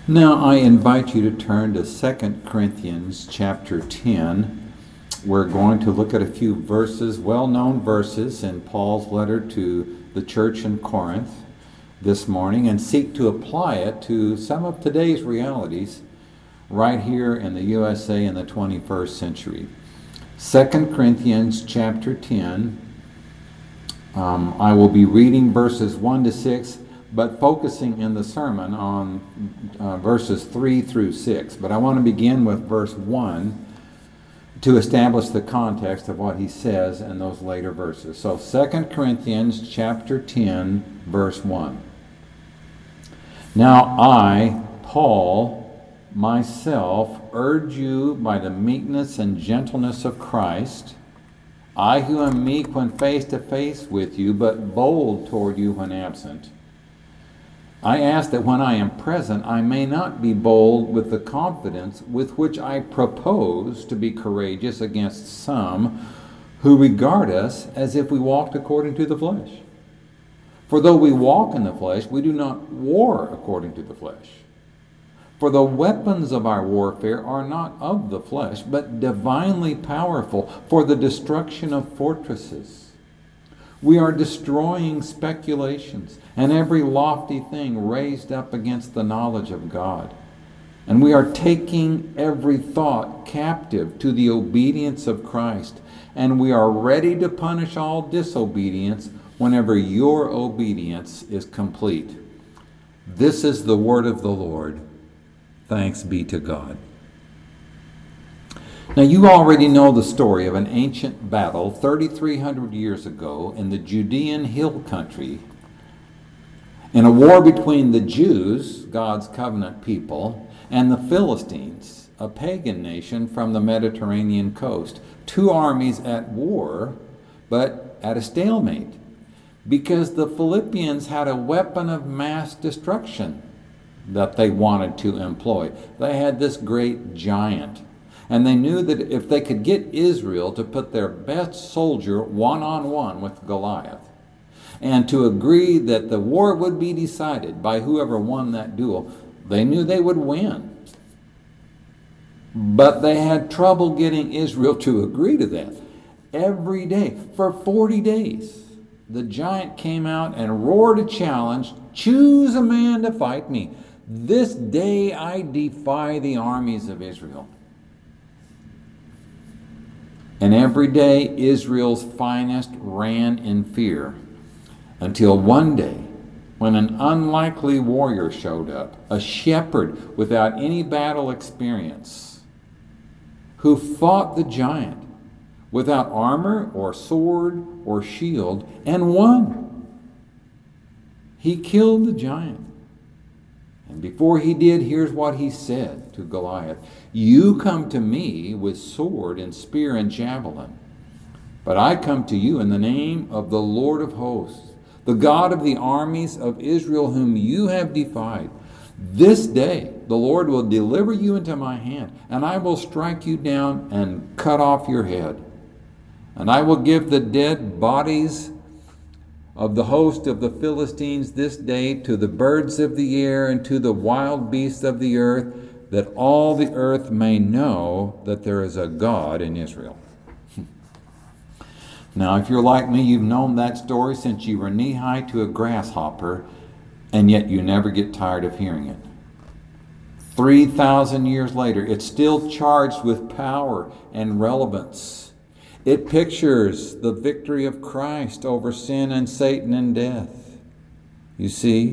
Now I invite you to turn to 2 Corinthians chapter 10. We're going to look at a few verses, well-known verses in Paul's letter to the church in Corinth this morning, and seek to apply it to some of today's realities right here in the USA in the 21st century. 2 Corinthians chapter 10. I will be reading verses 1 to 6, but focusing in the sermon on verses 3 through 6. But I want to begin with verse 1 to establish the context of what he says in those later verses. So 2 Corinthians chapter 10, verse 1. Now I, Paul, myself, urge you by the meekness and gentleness of Christ, I who am meek when face to face with you, but bold toward you when absent. I ask that when I am present, I may not be bold with the confidence with which I propose to be courageous against some who regard us as if we walked according to the flesh. For though we walk in the flesh, we do not war according to the flesh. For the weapons of our warfare are not of the flesh, but divinely powerful for the destruction of fortresses. We are destroying speculations and every lofty thing raised up against the knowledge of God. And we are taking every thought captive to the obedience of Christ. And we are ready to punish all disobedience whenever your obedience is complete. This is the word of the Lord. Thanks be to God. Now you already know the story of an ancient battle 3,300 years ago in the Judean hill country, in a war between the Jews, God's covenant people, and the Philistines, a pagan nation from the Mediterranean coast. Two armies at war, but at a stalemate, because the Philippians had a weapon of mass destruction that they wanted to employ. They had this great giant. And they knew that if they could get Israel to put their best soldier one-on-one with Goliath, and to agree that the war would be decided by whoever won that duel, they knew they would win. But they had trouble getting Israel to agree to that. Every day, for 40 days, the giant came out and roared a challenge, "Choose a man to fight me. This day I defy the armies of Israel." And every day Israel's finest ran in fear, until one day when an unlikely warrior showed up, a shepherd without any battle experience, who fought the giant without armor or sword or shield and won. He killed the giant. And before he did, here's what he said to Goliath. "You come to me with sword and spear and javelin, but I come to you in the name of the Lord of hosts, the God of the armies of Israel, whom you have defied. This day the Lord will deliver you into my hand, and I will strike you down and cut off your head. And I will give the dead bodies of the host of the Philistines this day to the birds of the air and to the wild beasts of the earth, that all the earth may know that there is a God in Israel." Now, if you're like me, you've known that story since you were knee-high to a grasshopper, and yet you never get tired of hearing it. 3,000 years later, it's still charged with power and relevance. It pictures the victory of Christ over sin and Satan and death. You see,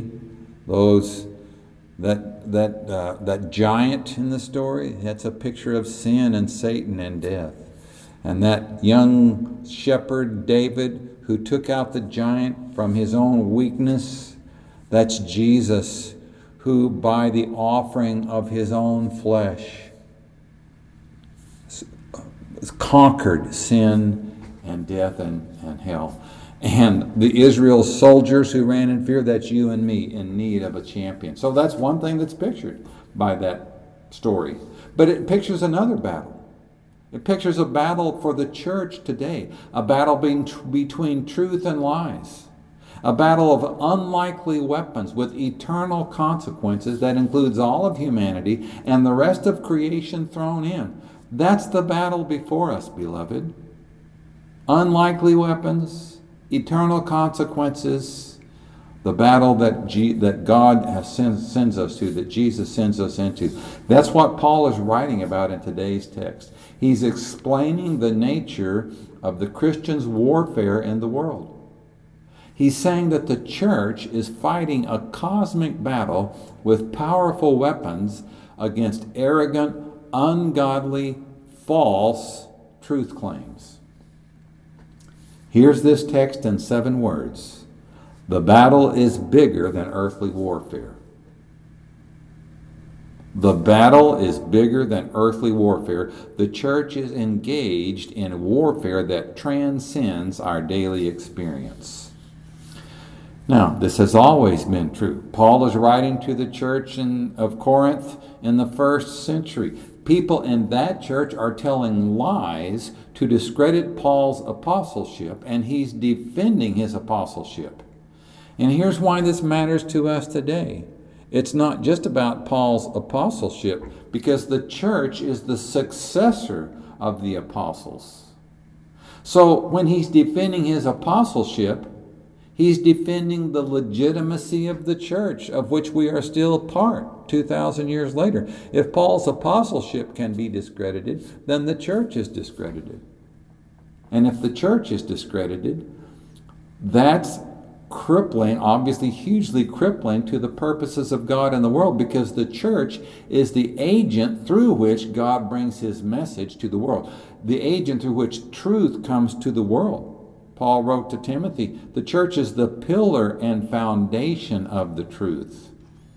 that giant in the story, that's a picture of sin and Satan and death. And that young shepherd David, who took out the giant from his own weakness, that's Jesus, who by the offering of his own flesh conquered sin and death and hell. And the Israel soldiers who ran in fear, that's you and me in need of a champion. So that's one thing that's pictured by that story. But it pictures another battle. It pictures a battle for the church today, a battle between truth and lies, A battle of unlikely weapons with eternal consequences that includes all of humanity and the rest of creation thrown in. That's the battle before us, beloved. Unlikely weapons, eternal consequences, the battle that God sends us to, that Jesus sends us into. That's what Paul is writing about in today's text. He's explaining the nature of the Christian's warfare in the world. He's saying that the church is fighting a cosmic battle with powerful weapons against arrogant, ungodly, false truth claims. Here's this text in 7 words. The battle is bigger than earthly warfare. The battle is bigger than earthly warfare. The church is engaged in warfare that transcends our daily experience. Now, this has always been true. Paul is writing to the church of Corinth in the 1st century. People in that church are telling lies to discredit Paul's apostleship, and he's defending his apostleship. And here's why this matters to us today. It's not just about Paul's apostleship, because the church is the successor of the apostles. So when he's defending his apostleship, he's defending the legitimacy of the church, of which we are still part 2,000 years later. If Paul's apostleship can be discredited, then the church is discredited. And if the church is discredited, that's crippling, obviously hugely crippling to the purposes of God in the world, because the church is the agent through which God brings his message to the world, the agent through which truth comes to the world. Paul wrote to Timothy, the church is the pillar and foundation of the truth.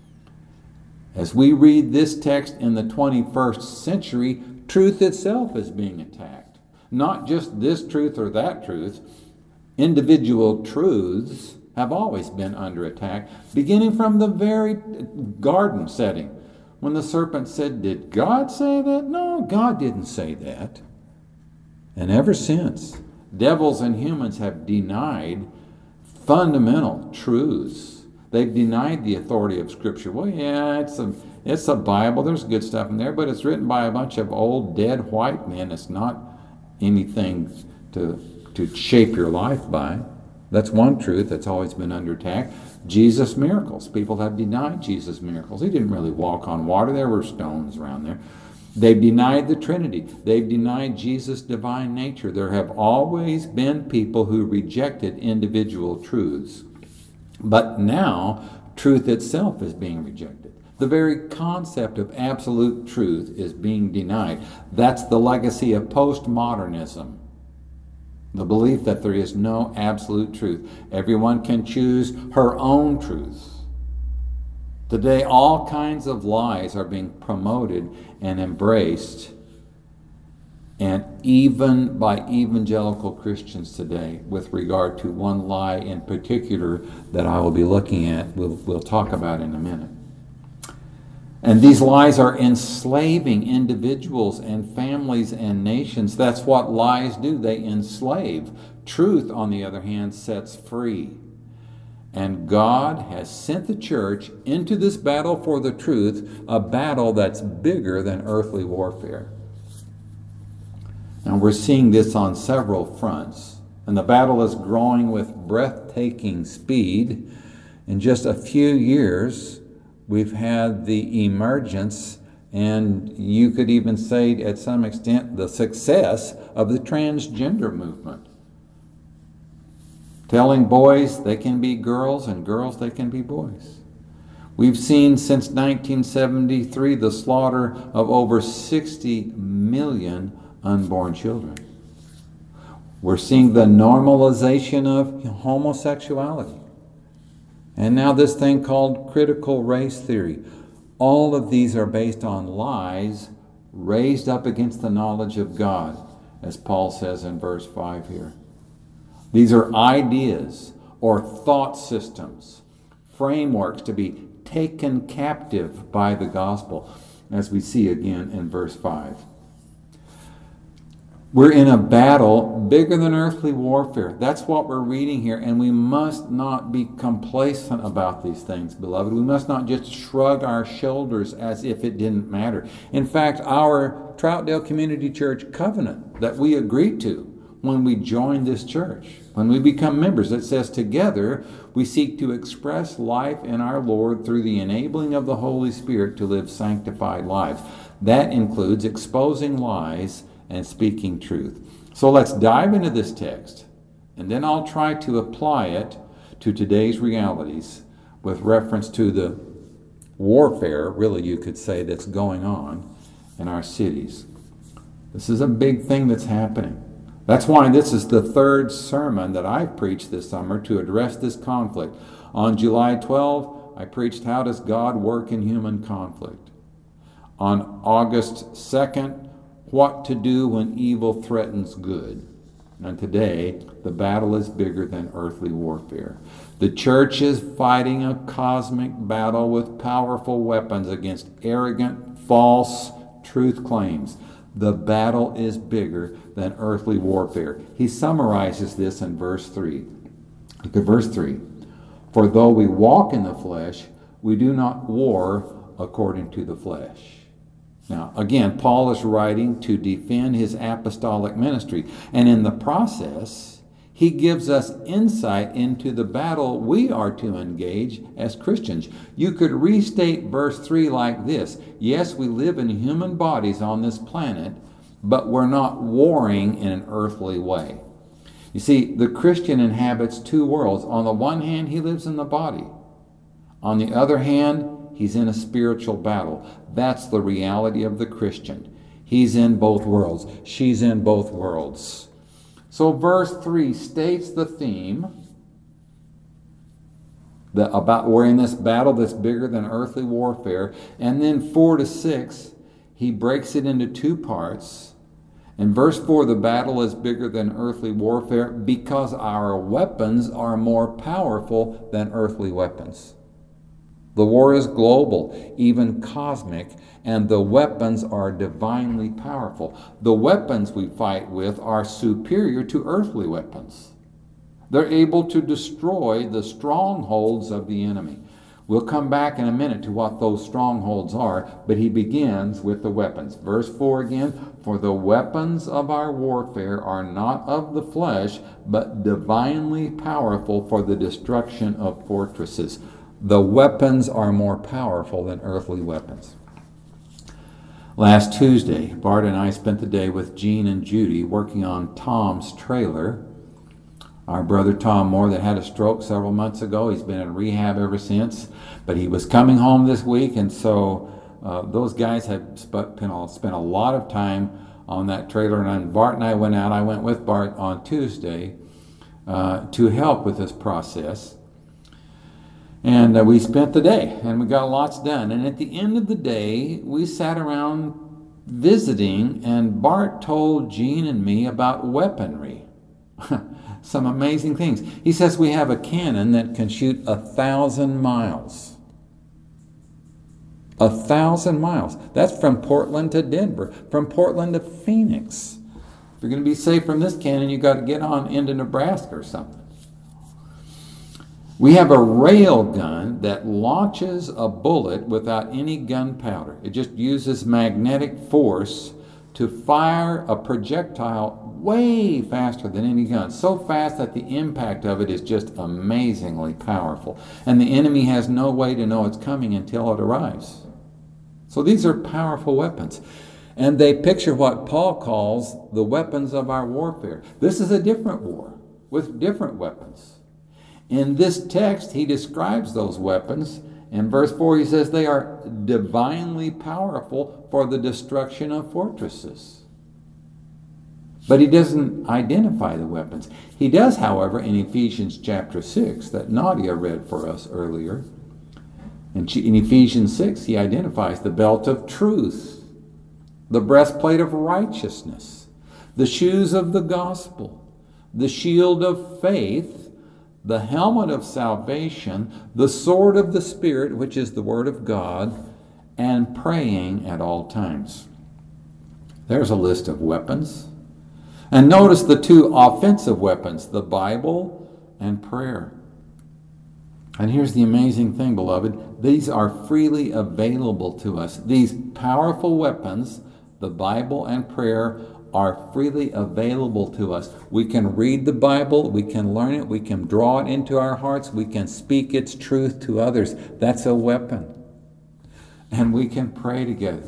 As we read this text in the 21st century, truth itself is being attacked. Not just this truth or that truth. Individual truths have always been under attack, beginning from the very garden setting. When the serpent said, "Did God say that?" No, God didn't say that. And ever since, devils and humans have denied fundamental truths. They've denied the authority of Scripture. Well, yeah, it's a Bible. There's good stuff in there, but it's written by a bunch of old, dead white men. It's not anything to shape your life by. That's one truth that's always been under attack. Jesus' miracles. People have denied Jesus' miracles. He didn't really walk on water. There were stones around there. They've denied the Trinity. They've denied Jesus' divine nature. There have always been people who rejected individual truths. But now, truth itself is being rejected. The very concept of absolute truth is being denied. That's the legacy of postmodernism. The belief that there is no absolute truth. Everyone can choose her own truth. Today, all kinds of lies are being promoted and embraced, and even by evangelical Christians today, with regard to one lie in particular that I will be looking at, we'll talk about in a minute. And these lies are enslaving individuals and families and nations. That's what lies do. They enslave. Truth, on the other hand, sets free. And God has sent the church into this battle for the truth, a battle that's bigger than earthly warfare. And we're seeing this on several fronts. And the battle is growing with breathtaking speed. In just a few years, we've had the emergence, and you could even say, at some extent, the success of the transgender movement. Telling boys they can be girls and girls they can be boys. We've seen since 1973 the slaughter of over 60 million unborn children. We're seeing the normalization of homosexuality. And now this thing called critical race theory. All of these are based on lies raised up against the knowledge of God, as Paul says in verse 5 here. These are ideas or thought systems, frameworks to be taken captive by the gospel, as we see again in verse 5. We're in a battle bigger than earthly warfare. That's what we're reading here, and we must not be complacent about these things, beloved. We must not just shrug our shoulders as if it didn't matter. In fact, our Troutdale Community Church covenant that we agreed to when we joined this church, when we become members, it says, together we seek to express life in our Lord through the enabling of the Holy Spirit to live sanctified lives. That includes exposing lies and speaking truth. So let's dive into this text, and then I'll try to apply it to today's realities with reference to the warfare, really you could say, that's going on in our cities. This is a big thing that's happening. That's why this is the third sermon that I've preached this summer to address this conflict. On July 12, I preached, How Does God Work in Human Conflict? On August 2nd, What to Do When Evil Threatens Good. And today, the battle is bigger than earthly warfare. The church is fighting a cosmic battle with powerful weapons against arrogant, false truth claims. The battle is bigger than earthly warfare. He summarizes this in verse 3. Look at verse 3. For though we walk in the flesh, we do not war according to the flesh. Now, again, Paul is writing to defend his apostolic ministry. And in the process, he gives us insight into the battle we are to engage as Christians. You could restate verse 3 like this. Yes, we live in human bodies on this planet, but we're not warring in an earthly way. You see, the Christian inhabits two worlds. On the one hand, he lives in the body. On the other hand, he's in a spiritual battle. That's the reality of the Christian. He's in both worlds. She's in both worlds. So verse 3 states the theme about we're in this battle that's bigger than earthly warfare. And then 4 to 6, he breaks it into two parts. In verse 4, the battle is bigger than earthly warfare because our weapons are more powerful than earthly weapons. The war is global, even cosmic, and the weapons are divinely powerful. The weapons we fight with are superior to earthly weapons. They're able to destroy the strongholds of the enemy. We'll come back in a minute to what those strongholds are, but he begins with the weapons. Verse 4 again, for the weapons of our warfare are not of the flesh, but divinely powerful for the destruction of fortresses. The weapons are more powerful than earthly weapons. Last Tuesday, Bart and I spent the day with Jean and Judy working on Tom's trailer. Our brother Tom Moore that had a stroke several months ago. He's been in rehab ever since. But he was coming home this week, and so those guys had spent a lot of time on that trailer. And Bart and I went out. I went with Bart on Tuesday to help with this process. And we spent the day, and we got lots done. And at the end of the day, we sat around visiting, and Bart told Jean and me about weaponry. Some amazing things. He says we have a cannon that can shoot 1,000 miles. 1,000 miles. That's from Portland to Denver, from Portland to Phoenix. If you're going to be safe from this cannon, you've got to get on into Nebraska or something. We have a rail gun that launches a bullet without any gunpowder. It just uses magnetic force to fire a projectile way faster than any gun. So fast that the impact of it is just amazingly powerful. And the enemy has no way to know it's coming until it arrives. So these are powerful weapons. And they picture what Paul calls the weapons of our warfare. This is a different war with different weapons. In this text, he describes those weapons. In verse 4, he says they are divinely powerful for the destruction of fortresses. But he doesn't identify the weapons. He does, however, in Ephesians chapter 6, that Nadia read for us earlier. In Ephesians 6, he identifies the belt of truth, the breastplate of righteousness, the shoes of the gospel, the shield of faith, the helmet of salvation, the sword of the Spirit, which is the Word of God, and praying at all times. There's a list of weapons. And notice the two offensive weapons, the Bible and prayer. And here's the amazing thing, beloved. These are freely available to us. These powerful weapons, the Bible and prayer, are freely available to us. We can read the Bible, we can learn it, we can draw it into our hearts, we can speak its truth to others. That's a weapon. And we can pray together.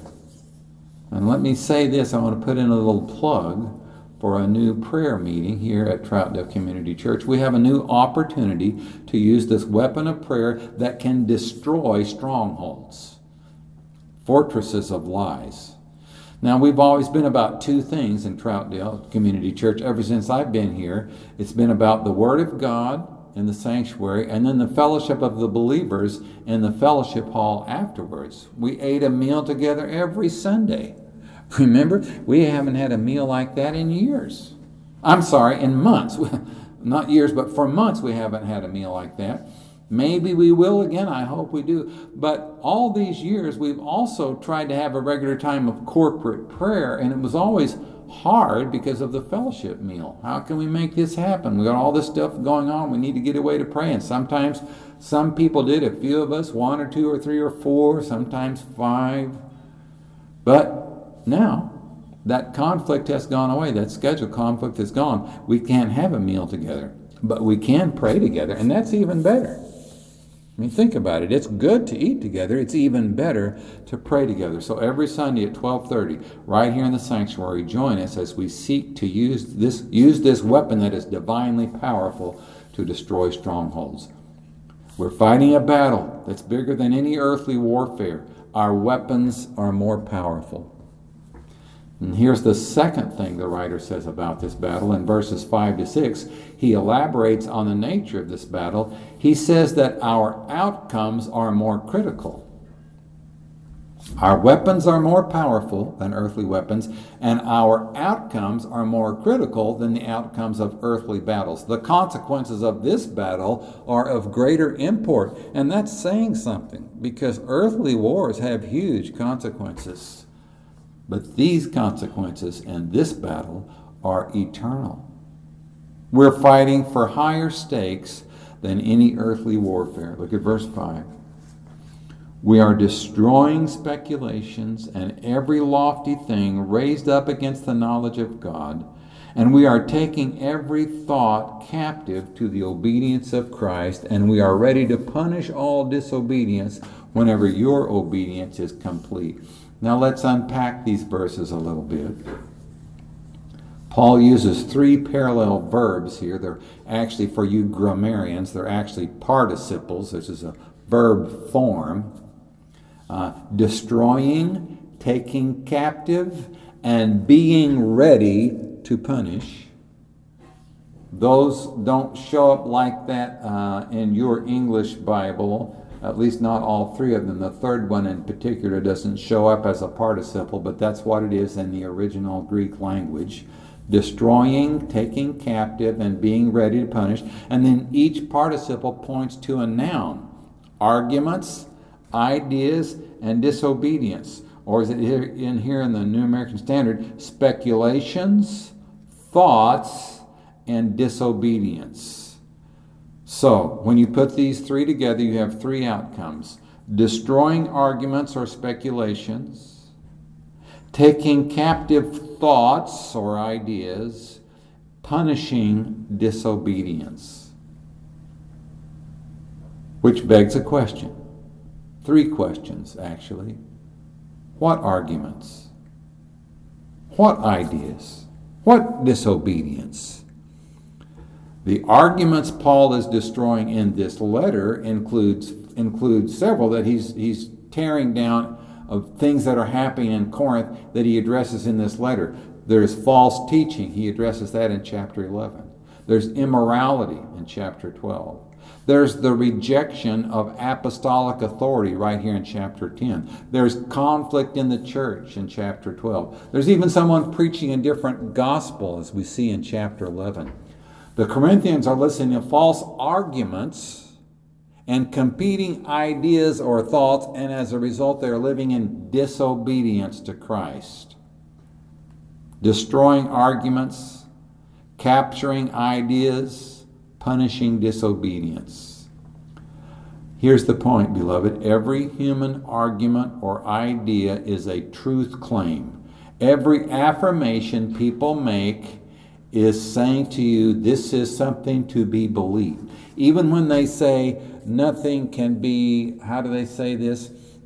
And let me say this, I want to put in a little plug for a new prayer meeting here at Troutdale Community Church. We have a new opportunity to use this weapon of prayer that can destroy strongholds, fortresses of lies. Now, we've always been about two things in Troutdale Community Church ever since I've been here. It's been about the Word of God in the sanctuary, and then the fellowship of the believers in the fellowship hall afterwards. We ate a meal together every Sunday. Remember, we haven't had a meal like that in years. I'm sorry, in months. Not years, but for months we haven't had a meal like that. Maybe we will again, I hope we do. But all these years we've also tried to have a regular time of corporate prayer, and it was always hard because of the fellowship meal. How can we make this happen? We got all this stuff going on. We need to get away to pray. And sometimes some people did, a few of us, 1 or 2 or 3 or 4, sometimes 5. But now that conflict has gone away. That schedule conflict is gone. We can't have a meal together, but we can pray together, and that's even better. I mean, think about it. It's good to eat together. It's even better to pray together. So every Sunday at 12:30, right here in the sanctuary, join us as we seek to use this weapon that is divinely powerful to destroy strongholds. We're fighting a battle that's bigger than any earthly warfare. Our weapons are more powerful. And here's the second thing the writer says about this battle. In verses 5 to 6, he elaborates on the nature of this battle. He says that our outcomes are more critical. Our weapons are more powerful than earthly weapons, and our outcomes are more critical than the outcomes of earthly battles. The consequences of this battle are of greater import, and that's saying something, because earthly wars have huge consequences. But these consequences in this battle are eternal. We're fighting for higher stakes than any earthly warfare. Look at verse 5. We are destroying speculations and every lofty thing raised up against the knowledge of God, and we are taking every thought captive to the obedience of Christ, and we are ready to punish all disobedience whenever your obedience is complete. Now let's unpack these verses a little bit. Paul uses 3 parallel verbs here. They're actually, for you grammarians, they're actually participles. This is a verb form. Destroying, taking captive, and being ready to punish. Those don't show up like that in your English Bible. At least not all 3 of them. The third one in particular doesn't show up as a participle, but that's what it is in the original Greek language. Destroying, taking captive, and being ready to punish. And then each participle points to a noun. Arguments, ideas, and disobedience. Or is it here in the New American Standard, speculations, thoughts, and disobedience. So, when you put these 3 together, you have 3 outcomes. Destroying arguments or speculations, taking captive thoughts or ideas, punishing disobedience. Which begs a question. 3 questions, actually. What arguments? What ideas? What disobedience? The arguments Paul is destroying in this letter includes several that he's tearing down of things that are happening in Corinth that he addresses in this letter. There's false teaching. He addresses that in chapter 11. There's immorality in chapter 12. There's the rejection of apostolic authority right here in chapter 10. There's conflict in the church in chapter 12. There's even someone preaching a different gospel, as we see in chapter 11. The Corinthians are listening to false arguments and competing ideas or thoughts, and as a result, they're living in disobedience to Christ. Destroying arguments, capturing ideas, punishing disobedience. Here's the point, beloved. Every human argument or idea is a truth claim. Every affirmation people make is saying to you, this is something to be believed. Even when they say nothing can be, how do they say this?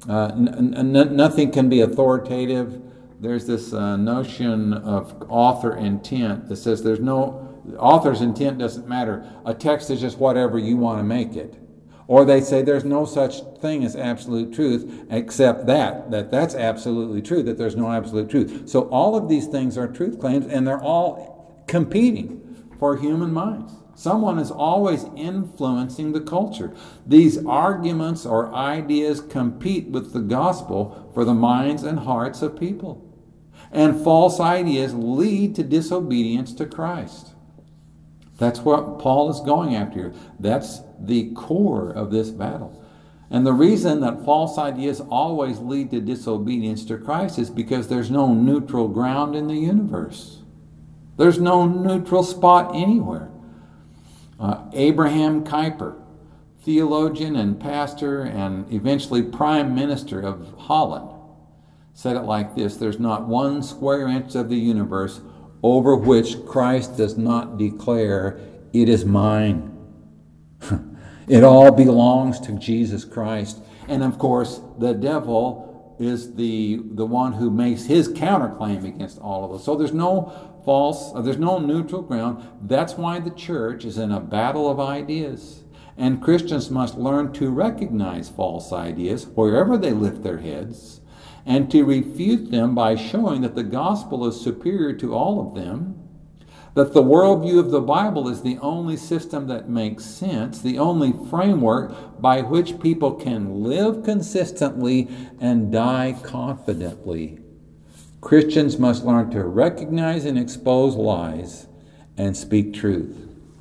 Nothing can be authoritative. There's this notion of author intent that says author's intent doesn't matter. A text is just whatever you want to make it. Or they say there's no such thing as absolute truth except that's absolutely true, that there's no absolute truth. So all of these things are truth claims, and they're all competing for human minds. Someone is always influencing the culture. These arguments or ideas compete with the gospel for the minds and hearts of people. And false ideas lead to disobedience to Christ. That's what Paul is going after here. That's the core of this battle. And the reason that false ideas always lead to disobedience to Christ is because there's no neutral ground in the universe. There's no neutral spot anywhere. Abraham Kuyper, theologian and pastor and eventually prime minister of Holland, said it like this: there's not one square inch of the universe over which Christ does not declare, it is mine. It all belongs to Jesus Christ. And of course, the devil is the one who makes his counterclaim against all of us. So there's no neutral ground. That's why the church is in a battle of ideas. And Christians must learn to recognize false ideas wherever they lift their heads, and to refute them by showing that the gospel is superior to all of them, that the worldview of the Bible is the only system that makes sense, the only framework by which people can live consistently and die confidently. Christians must learn to recognize and expose lies and speak truth.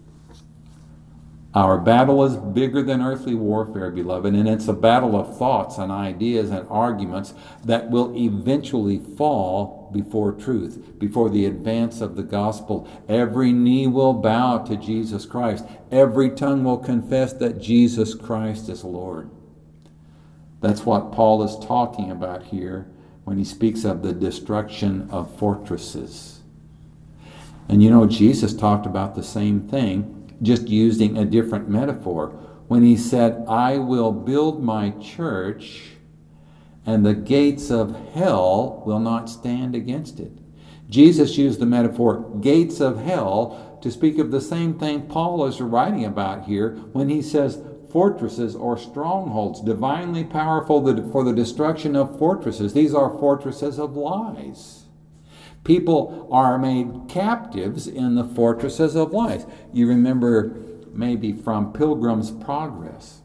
Our battle is bigger than earthly warfare, beloved, and it's a battle of thoughts and ideas and arguments that will eventually fall before truth, before the advance of the gospel. Every knee will bow to Jesus Christ. Every tongue will confess that Jesus Christ is Lord. That's what Paul is talking about here when he speaks of the destruction of fortresses. And you know, Jesus talked about the same thing, just using a different metaphor, when he said, I will build my church, and the gates of hell will not stand against it. Jesus used the metaphor gates of hell to speak of the same thing Paul is writing about here when he says fortresses or strongholds, divinely powerful for the destruction of fortresses. These are fortresses of lies. People are made captives in the fortresses of lies. You remember maybe from Pilgrim's Progress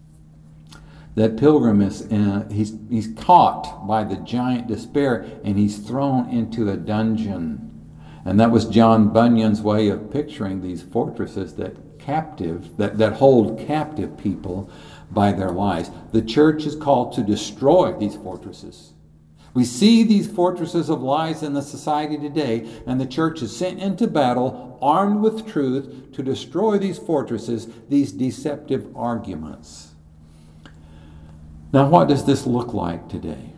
that Pilgrim is he's caught by the giant despair and he's thrown into a dungeon. And that was John Bunyan's way of picturing these fortresses that hold captive people by their lies. The church is called to destroy these fortresses. We see these fortresses of lies in the society today, and the church is sent into battle, armed with truth, to destroy these fortresses, these deceptive arguments. Now, what does this look like today?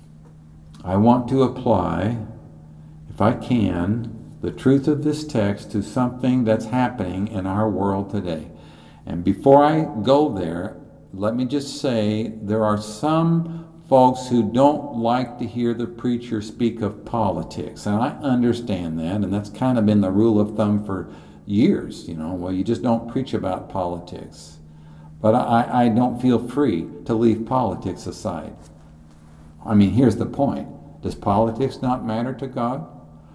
I want to apply, if I can, the truth of this text to something that's happening in our world today. And before I go there, let me just say there are some folks who don't like to hear the preacher speak of politics. And I understand that, and that's kind of been the rule of thumb for years. Well, you just don't preach about politics. But I don't feel free to leave politics aside. I mean, here's the point. Does politics not matter to God?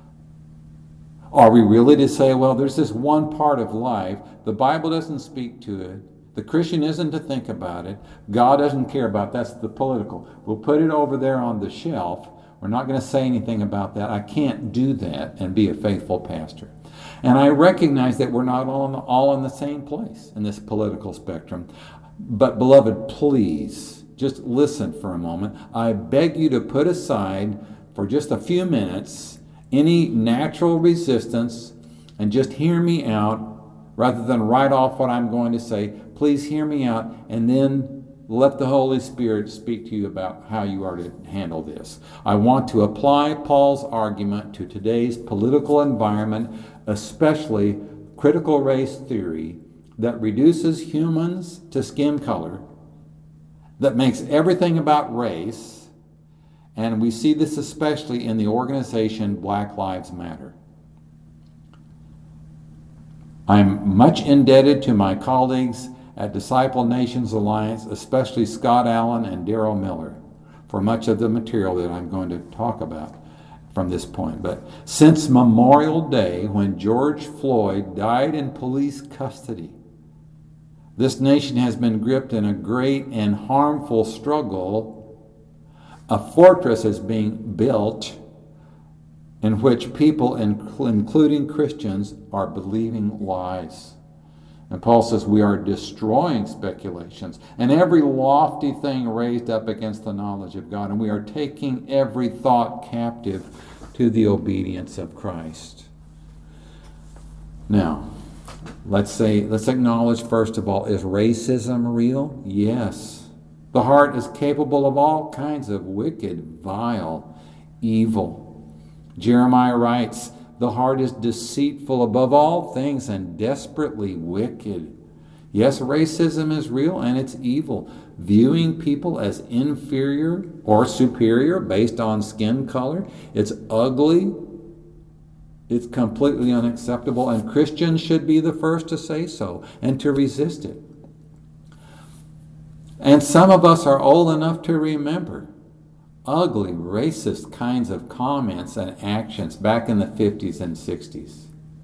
Are we really to say, well, there's this one part of life, the Bible doesn't speak to it, the Christian isn't to think about it, God doesn't care about it, that's the political. We'll put it over there on the shelf. We're not going to say anything about that. I can't do that and be a faithful pastor. And I recognize that we're not all in the same place in this political spectrum. But beloved, please, just listen for a moment. I beg you to put aside for just a few minutes any natural resistance and just hear me out rather than write off what I'm going to say. Please hear me out and then let the Holy Spirit speak to you about how you are to handle this. I want to apply Paul's argument to today's political environment, especially critical race theory that reduces humans to skin color, that makes everything about race, and we see this especially in the organization Black Lives Matter. I'm much indebted to my colleagues at Disciple Nations Alliance, especially Scott Allen and Daryl Miller, for much of the material that I'm going to talk about from this point. But since Memorial Day, when George Floyd died in police custody, this nation has been gripped in a great and harmful struggle. A fortress is being built in which people, including Christians, are believing lies. And Paul says we are destroying speculations and every lofty thing raised up against the knowledge of God, and we are taking every thought captive to the obedience of Christ. Now, let's acknowledge first of all, is racism real? Yes. The heart is capable of all kinds of wicked, vile, evil. Jeremiah writes, the heart is deceitful above all things and desperately wicked. Yes, racism is real and it's evil. Viewing people as inferior or superior based on skin color, it's ugly. It's completely unacceptable, and Christians should be the first to say so and to resist it. And some of us are old enough to remember ugly, racist kinds of comments and actions back in the 50s and 60s.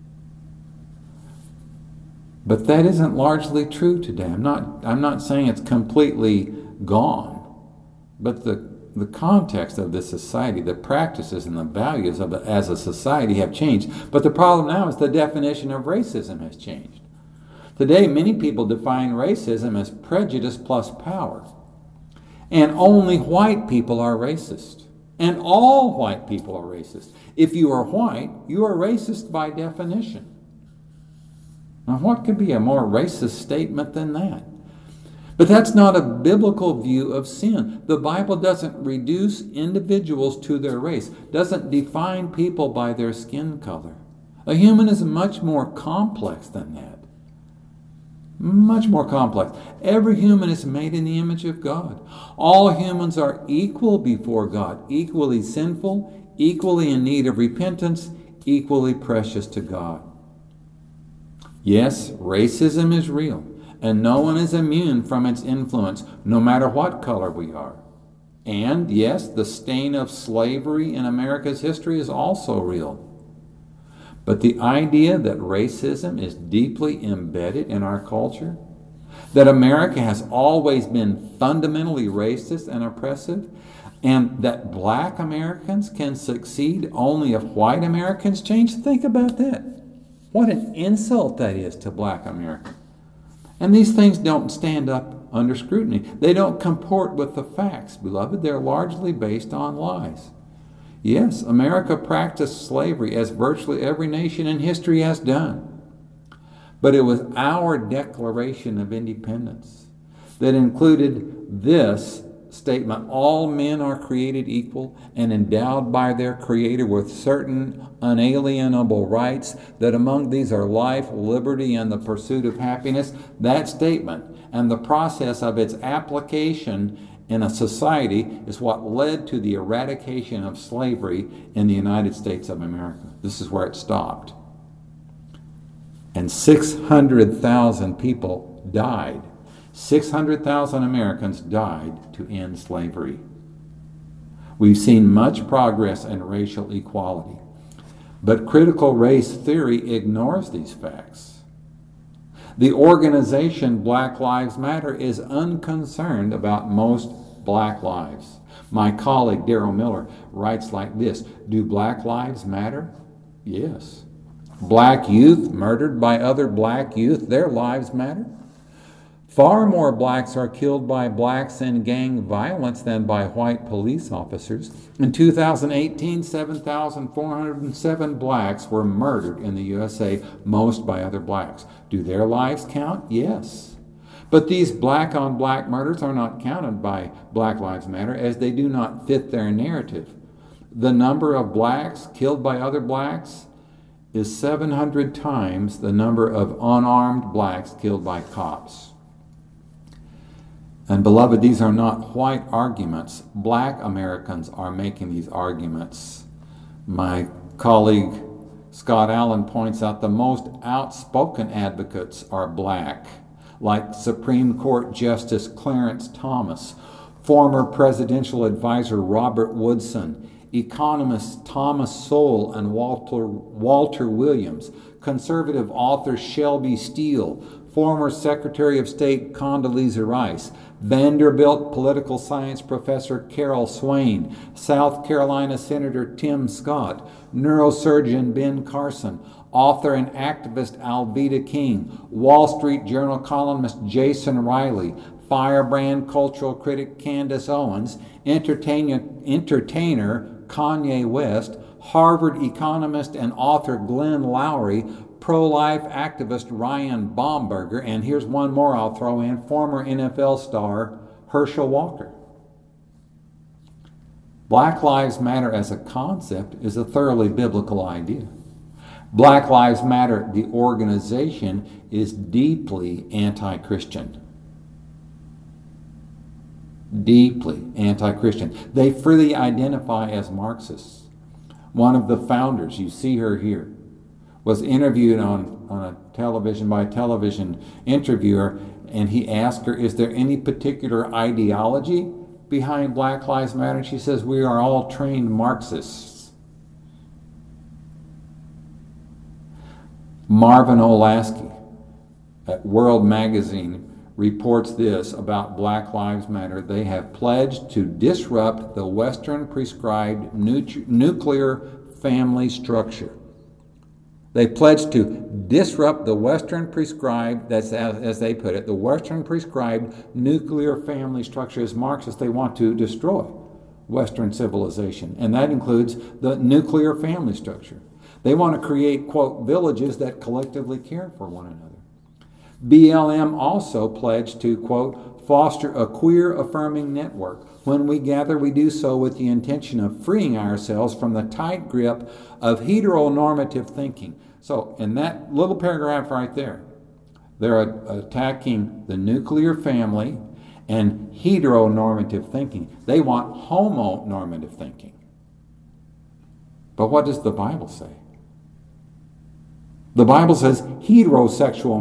But that isn't largely true today. I'm not saying it's completely gone, but the context of this society, the practices and the values of it as a society have changed. But the problem now is the definition of racism has changed. Today, many people define racism as prejudice plus power. And only white people are racist. And all white people are racist. If you are white, you are racist by definition. Now, what could be a more racist statement than that? But that's not a biblical view of sin. The Bible doesn't reduce individuals to their race, doesn't define people by their skin color. A human is much more complex than that. Much more complex. Every human is made in the image of God. All humans are equal before God, equally sinful, equally in need of repentance, equally precious to God. Yes, racism is real, and no one is immune from its influence, no matter what color we are. And yes, the stain of slavery in America's history is also real. But the idea that racism is deeply embedded in our culture, that America has always been fundamentally racist and oppressive, and that black Americans can succeed only if white Americans change, think about that. What an insult that is to black America. And these things don't stand up under scrutiny. They don't comport with the facts, beloved. They're largely based on lies. Yes, America practiced slavery as virtually every nation in history has done. But it was our Declaration of Independence that included this statement: all men are created equal and endowed by their Creator with certain unalienable rights, that among these are life, liberty, and the pursuit of happiness. That statement and the process of its application in a society is what led to the eradication of slavery in the United States of America. This is where it stopped. And 600,000 people died. 600,000 Americans died to end slavery. We've seen much progress in racial equality, but critical race theory ignores these facts. The organization Black Lives Matter is unconcerned about most black lives. My colleague Daryl Miller writes like this: do black lives matter? Yes. Black youth murdered by other black youth, their lives matter. Far more blacks are killed by blacks in gang violence than by white police officers. In 2018, 7,407 blacks were murdered in the USA, most by other blacks. Do their lives count? Yes. But these black-on-black murders are not counted by Black Lives Matter, as they do not fit their narrative. The number of blacks killed by other blacks is 700 times the number of unarmed blacks killed by cops. And beloved, these are not white arguments. Black Americans are making these arguments. My colleague Scott Allen points out the most outspoken advocates are black, like Supreme Court Justice Clarence Thomas, former presidential advisor Robert Woodson, economists Thomas Sowell and Walter Williams, conservative author Shelby Steele, former Secretary of State Condoleezza Rice, Vanderbilt political science professor Carol Swain, South Carolina Senator Tim Scott, neurosurgeon Ben Carson, author and activist Alveda King, Wall Street Journal columnist Jason Riley, firebrand cultural critic Candace Owens, entertainer Kanye West, Harvard economist and author Glenn Loury, pro-life activist Ryan Baumberger, and here's one more I'll throw in, former NFL star Herschel Walker. Black Lives Matter as a concept is a thoroughly biblical idea. Black Lives Matter, the organization, is deeply anti-Christian. Deeply anti-Christian. They freely identify as Marxists. One of the founders, you see her here, was interviewed on a television by a television interviewer, and he asked her, is there any particular ideology behind Black Lives Matter? And she says, we are all trained Marxists. Marvin Olasky at World Magazine reports this about Black Lives Matter. They have pledged to disrupt the Western prescribed nuclear family structure. They pledged to disrupt the Western prescribed, that's as they put it, the Western prescribed nuclear family structure. As Marxists, they want to destroy Western civilization, and that includes the nuclear family structure. They want to create, quote, villages that collectively care for one another. BLM also pledged to, quote, foster a queer affirming network. When we gather, we do so with the intention of freeing ourselves from the tight grip of heteronormative thinking. So in that little paragraph right there, they're attacking the nuclear family and heteronormative thinking. They want homonormative thinking. But what does the Bible say? The Bible says heterosexual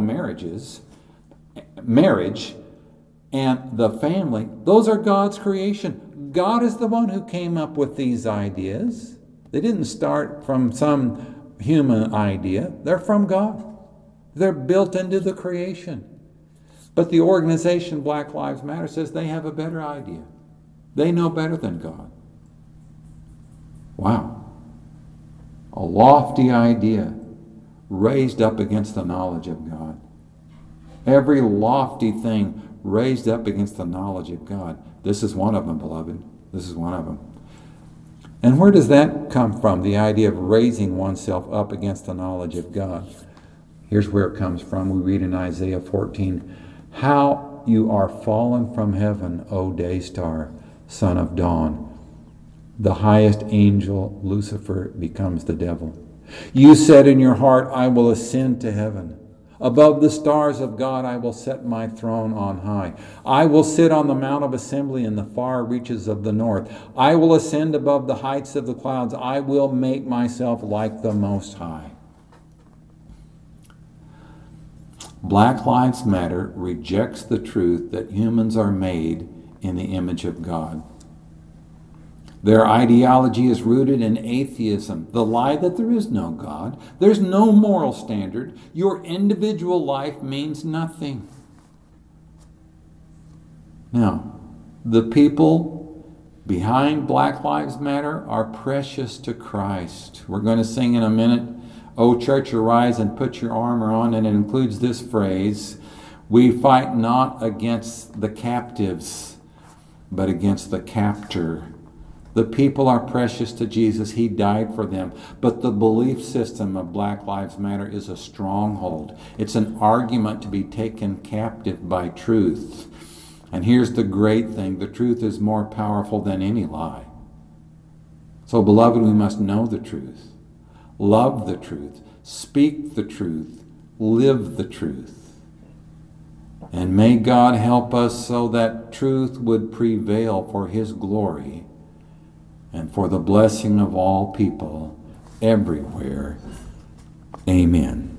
marriage and the family, those are God's creation. God is the one who came up with these ideas. They didn't start from some human idea. They're from God. They're built into the creation. But the organization Black Lives Matter says they have a better idea. They know better than God. Wow. A lofty idea raised up against the knowledge of God. Every lofty thing raised up against the knowledge of God. This is one of them, beloved. This is one of them. And where does that come from, the idea of raising oneself up against the knowledge of God? Here's where it comes from. We read in Isaiah 14, how you are fallen from heaven, O day star, son of dawn. The highest angel, Lucifer, becomes the devil. You said in your heart, I will ascend to heaven. Above the stars of God, I will set my throne on high. I will sit on the mount of assembly in the far reaches of the north. I will ascend above the heights of the clouds. I will make myself like the Most High. Black Lives Matter rejects the truth that humans are made in the image of God. Their ideology is rooted in atheism, the lie that there is no God. There's no moral standard. Your individual life means nothing. Now, the people behind Black Lives Matter are precious to Christ. We're going to sing in a minute, O church, arise and put your armor on, and it includes this phrase, We fight not against the captives, but against the captor. The people are precious to Jesus. He died for them. But the belief system of Black Lives Matter is a stronghold. It's an argument to be taken captive by truth. And here's the great thing. The truth is more powerful than any lie. So, beloved, we must know the truth, love the truth, speak the truth, live the truth. And may God help us so that truth would prevail for His glory and for the blessing of all people everywhere. Amen.